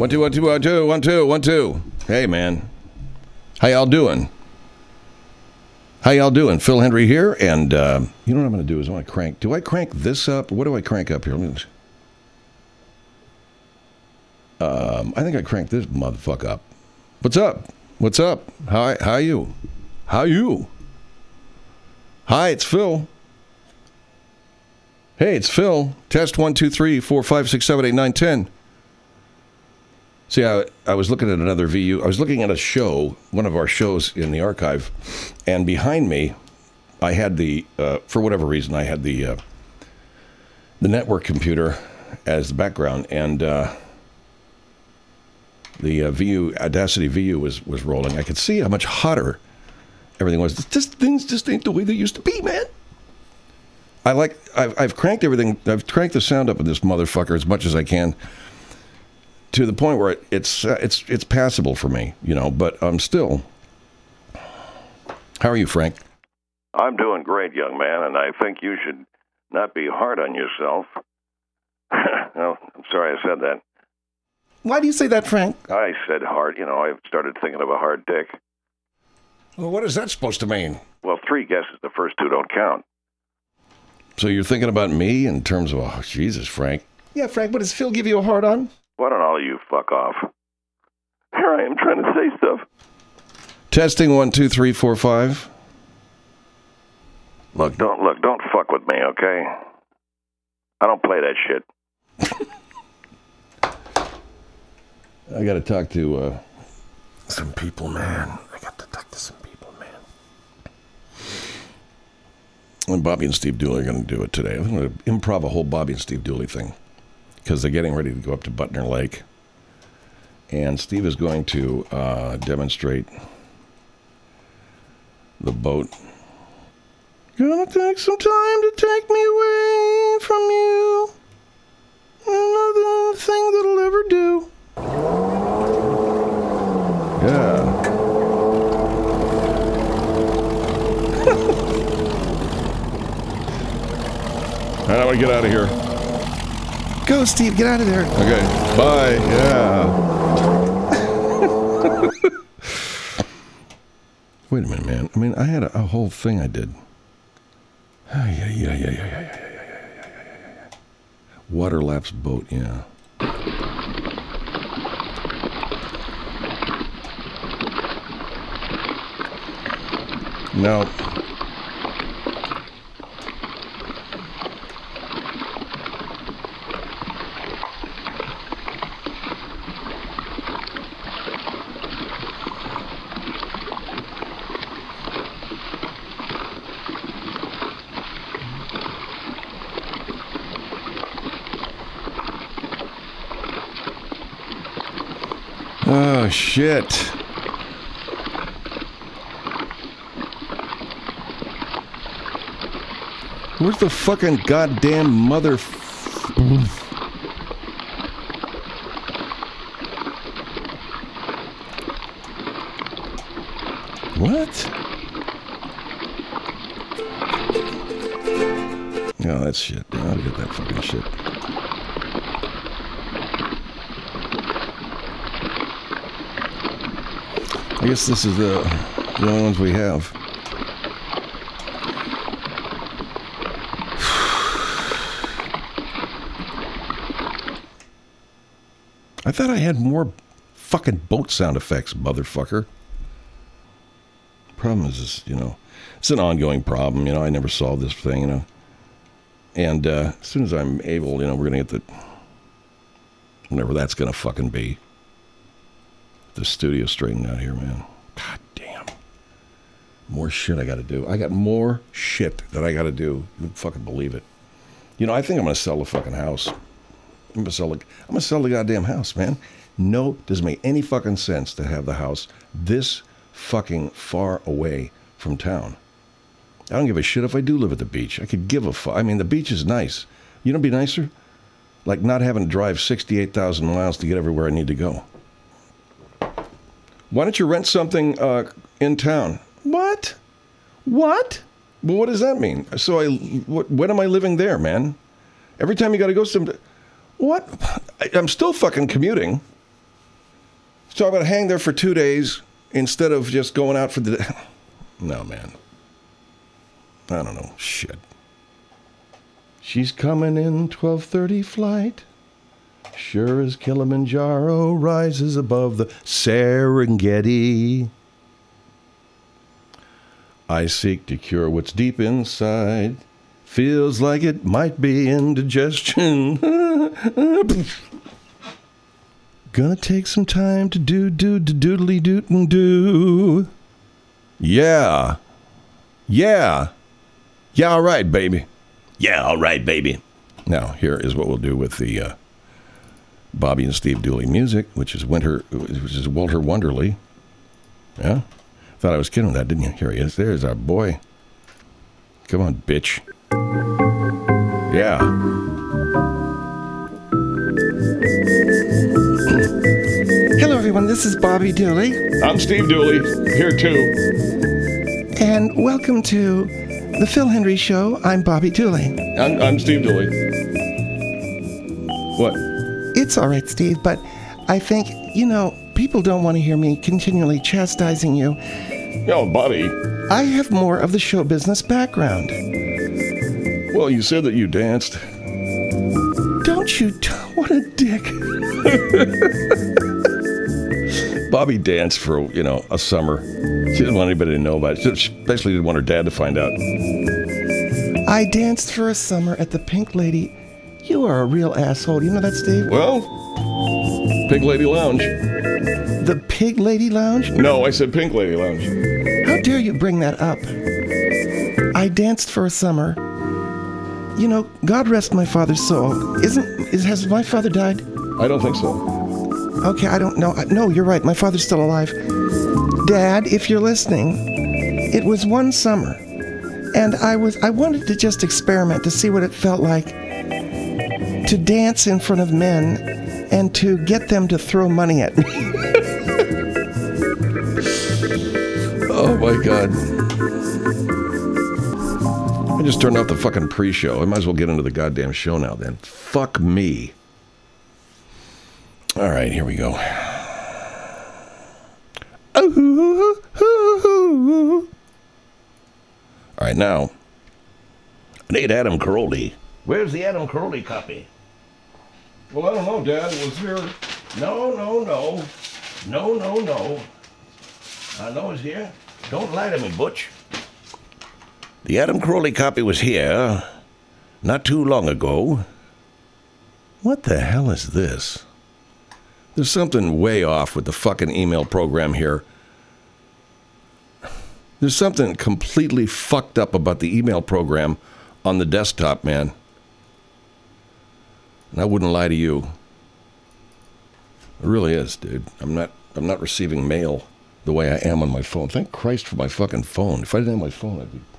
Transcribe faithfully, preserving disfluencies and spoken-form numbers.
One, two, one, two, one, two, one, two, one, two. Hey, man. How y'all doing? How y'all doing? Phil Hendrie here, and uh, you know what I'm going to do is I want to crank. Do I crank this up? What do I crank up here? Let me just, um, I think I cranked this motherfucker up. What's up? What's up? Hi, how you? How you? Hi, it's Phil. Hey, it's Phil. Test one, two, three, four, five, six, seven, eight, nine, ten. See, I, I was looking at another V U. I was looking at a show, one of our shows in the archive, and behind me, I had the, uh, for whatever reason, I had the uh, the network computer as the background, and uh, the uh, V U, Audacity V U was, was rolling. I could see how much hotter everything was. Just things just ain't the way they used to be, man. I like, I've, I've cranked everything, I've cranked the sound up of this motherfucker as much as I can, to the point where it, it's uh, it's it's passable for me, you know, but I'm still. How are you, Frank? I'm doing great, young man, and I think you should not be hard on yourself. Well, I'm sorry I said that. Why do you say that, Frank? I said hard. You know, I started thinking of a hard dick. Well, what is that supposed to mean? Well, three guesses. The first two don't count. So you're thinking about me in terms of, oh, Jesus, Frank. Yeah, Frank, but does Phil give you a hard on? Why don't all you fuck off? Here I am trying to say stuff. Testing one, two, three, four, five. Look, don't look, don't fuck with me, okay? I don't play that shit. I got to talk to uh, some people, man. I got to talk to some people, man. And Bobby and Steve Dooley are going to do it today. I'm going to improv a whole Bobby and Steve Dooley thing, because they're getting ready to go up to Butner Lake. And Steve is going to uh, demonstrate the boat. Gonna take some time to take me away from you. Another thing that'll ever do. Yeah. How do I get out of here? Go, Steve, get out of there. Okay, bye. Yeah. Wait a minute, man. I mean, I had a, a whole thing I did. Oh, yeah, yeah, yeah, yeah, yeah, yeah, yeah, yeah, yeah, yeah, yeah. Waterlapse boat, yeah. No. Oh, shit. Where's the fucking goddamn mother... What? Oh, that's shit. I'll get that fucking shit. I guess this is the, the only ones we have. I thought I had more fucking boat sound effects, motherfucker. Problem is, is, you know, it's an ongoing problem. You know, I never solved this thing, you know. And uh, as soon as I'm able, you know, we're going to get the, whatever that's going to fucking be. The studio straightened out here, man. God damn. More shit I got to do. I got more shit that I got to do. You would fucking believe it. You know, I think I'm going to sell the fucking house. I'm going to sell the, I'm going to sell the goddamn house, man. No, doesn't make any fucking sense to have the house this fucking far away from town. I don't give a shit if I do live at the beach. I could give a fuck. I mean, the beach is nice. You know what'd be nicer? Like not having to drive sixty-eight thousand miles to get everywhere I need to go. Why don't you rent something uh, in town? What? What? Well, what does that mean? So I, what, when am I living there, man? Every time you got to go some, what? I, I'm still fucking commuting. So I'm going to hang there for two days instead of just going out for the... No, man. I don't know. Shit. She's coming in twelve thirty flight. Sure as Kilimanjaro rises above the Serengeti. I seek to cure what's deep inside. Feels like it might be indigestion. Gonna take some time to do, do, do, doodly doot and do. Yeah. Yeah. Yeah, all right, baby. Yeah, all right, baby. Now, here is what we'll do with the uh, Bobby and Steve Dooley music, which is Winter, which is Walter Wonderly. Yeah? Thought I was kidding with that, didn't you? Here he is. There's our boy. Come on, bitch. Yeah. Hello, everyone. This is Bobby Dooley. I'm Steve Dooley, here too. And welcome to the Phil Hendry Show. I'm Bobby Dooley. I'm, I'm Steve Dooley. What? It's all right, Steve, but I think, you know, people don't want to hear me continually chastising you. Oh, Bobby. I have more of the show business background. Well, you said that you danced. Don't you? T- what a dick. Bobby danced for, you know, a summer. She didn't want anybody to know about it. She especially didn't want her dad to find out. I danced for a summer at the Pink Lady. You are a real asshole. You know that, Steve? Well, Pink Lady Lounge. The Pig Lady Lounge? No, I said Pink Lady Lounge. How dare you bring that up? I danced for a summer. You know, God rest my father's soul. Isn't, is, has my father died? I don't think so. Okay, I don't know. No, you're right. My father's still alive. Dad, if you're listening, it was one summer, and I was I wanted to just experiment to see what it felt like to dance in front of men and to get them to throw money at me. Oh my God. I just turned off the fucking pre-show. I might as well get into the goddamn show now then. Fuck me. All right, here we go. All right, now, I need Adam Carolla. Where's the Adam Carolla copy? Well, I don't know, Dad. It was here. No, no, no. No, no, no. I know it's here. Don't lie to me, Butch. The Adam Carolla copy was here not too long ago. What the hell is this? There's something way off with the fucking email program here. There's something completely fucked up about the email program on the desktop, man. And I wouldn't lie to you. It really is, dude. I'm not I'm not receiving mail the way I am on my phone. Thank Christ for my fucking phone. If I didn't have my phone, I'd be